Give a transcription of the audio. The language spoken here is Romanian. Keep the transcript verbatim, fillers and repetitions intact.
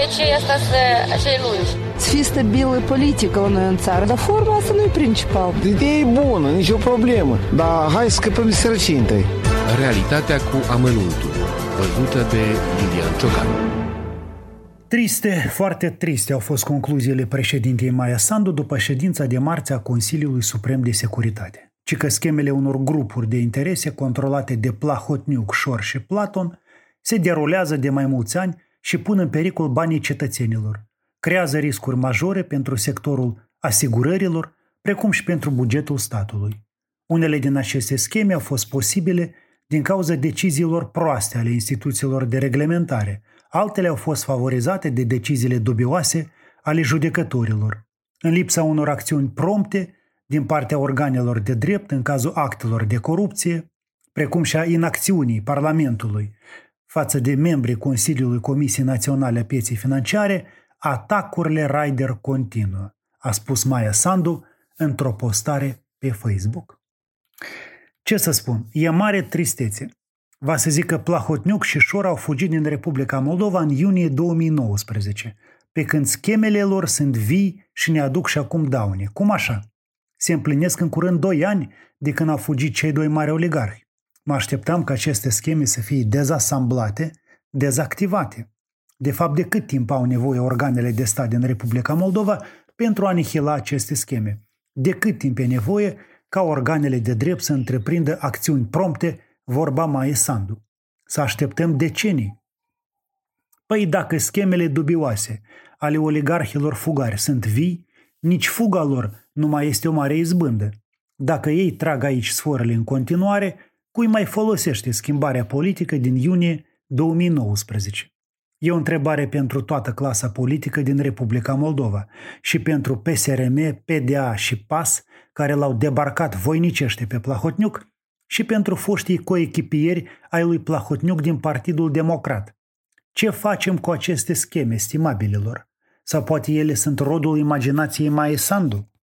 aceea asta să acei lungi. Să fie stabilă politică la noi în țară, dar forma asta nu e principal. Ideea e bună, nicio problemă, dar hai să scăpăm de sărăcie întâi. Realitatea cu amănuntul, văzută de Lilian Ciocan. Triste, foarte triste au fost concluziile președintei Maia Sandu după ședința de marți a Consiliului Suprem de Securitate. Ci că schemele unor grupuri de interese controlate de Plahotniuc, Șor și Platon se derulează de mai mulți ani și pun în pericol banii cetățenilor. Creează riscuri majore pentru sectorul asigurărilor, precum și pentru bugetul statului. Unele din aceste scheme au fost posibile din cauza deciziilor proaste ale instituțiilor de reglementare, altele au fost favorizate de deciziile dubioase ale judecătorilor. În lipsa unor acțiuni prompte din partea organelor de drept în cazul actelor de corupție, precum și a inacțiunii Parlamentului față de membrii Consiliului Comisiei Naționale a Pieței Financiare, atacurile Raider continuă, a spus Maia Sandu într-o postare pe Facebook. Ce să spun, e mare tristețe. Va să zic că Plahotniuc și Șor au fugit din Republica Moldova în iunie două mii nouăsprezece, pe când schemele lor sunt vii și ne aduc și acum daune. Cum așa? Se împlinesc în curând doi ani de când au fugit cei doi mari oligarhi. Mă așteptam ca aceste scheme să fie dezasamblate, dezactivate. De fapt, de cât timp au nevoie organele de stat din Republica Moldova pentru a anihila aceste scheme? De cât timp e nevoie ca organele de drept să întreprindă acțiuni prompte, vorba Maia Sandu? Să așteptăm decenii? Păi dacă schemele dubioase ale oligarhilor fugari sunt vii, nici fuga lor nu mai este o mare izbândă. Dacă ei trag aici sforele în continuare, cui mai folosește schimbarea politică din iunie două mii nouăsprezece? E o întrebare pentru toată clasa politică din Republica Moldova și pentru P S R M, P D A și P A S, care l-au debarcat voinicește pe Plahotniuc, și pentru foștii coechipieri ai lui Plahotniuc din Partidul Democrat. Ce facem cu aceste scheme, stimabililor? Sau poate ele sunt rodul imaginației Maia Sandu?